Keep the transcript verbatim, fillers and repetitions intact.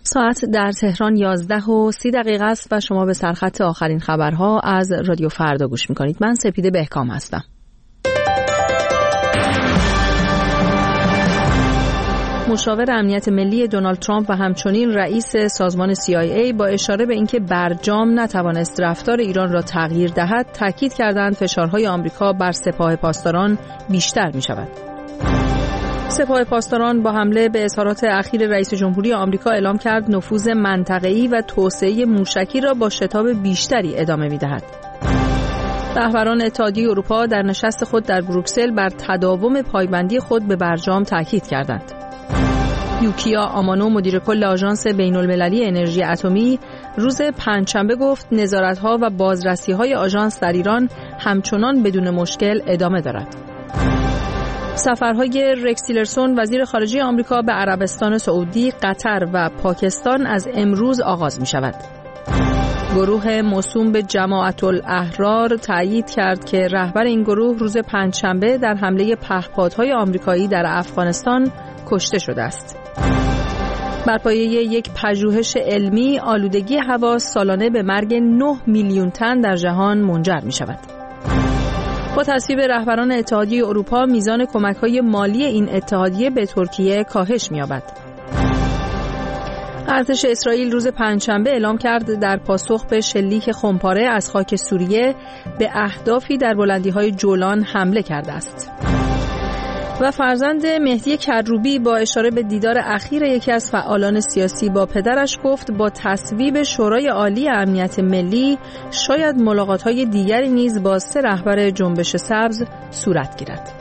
ساعت در تهران یازده و سی دقیقه است و شما به سرخط آخرین خبرها از رادیو فردا گوش میکنید. من سپیده بهکام هستم. مشاور امنیت ملی دونالد ترامپ و همچنین رئیس سازمان سی آی ای با اشاره به اینکه برجام نتوانست رفتار ایران را تغییر دهد، تاکید کردند فشارهای آمریکا بر سپاه پاسداران بیشتر می شود. سپاه پاسداران با حمله به اظهارات اخیر رئیس جمهوری آمریکا اعلام کرد نفوذ منطقه‌ای و توسعه موشکی را با شتاب بیشتری ادامه می دهد. رهبران اتحادیه اروپا در نشست خود در بروکسل بر تداوم پایبندی خود به برجام تاکید کردند. یوکیا آمانو مدیر کل آژانس بین‌المللی انرژی اتمی روز پنجشنبه گفت نظارت‌ها و بازرسی‌های آژانس در ایران همچنان بدون مشکل ادامه دارد. سفرهای رکس تیلرسون وزیر خارجه آمریکا به عربستان سعودی، قطر و پاکستان از امروز آغاز می‌شود. گروه موسوم به جماعت الاحرار تأیید کرد که رهبر این گروه روز پنجشنبه در حمله پهپادهای آمریکایی در افغانستان کشته شده است. بر پایه یک پژوهش علمی، آلودگی هوا سالانه به مرگ نه میلیون تن در جهان منجر می شود. با تصویب رهبران اتحادیه اروپا، میزان کمک‌های مالی این اتحادیه به ترکیه کاهش می‌یابد. ارتش اسرائیل روز پنجشنبه اعلام کرد در پاسخ به شلیک خمپاره از خاک سوریه به اهدافی در بلندی‌های جولان حمله کرده است. و فرزند مهدی کروبی با اشاره به دیدار اخیر یکی از فعالان سیاسی با پدرش گفت با تصویب شورای عالی امنیت ملی شاید ملاقات‌های دیگری نیز با سه رهبر جنبش سبز صورت گیرد.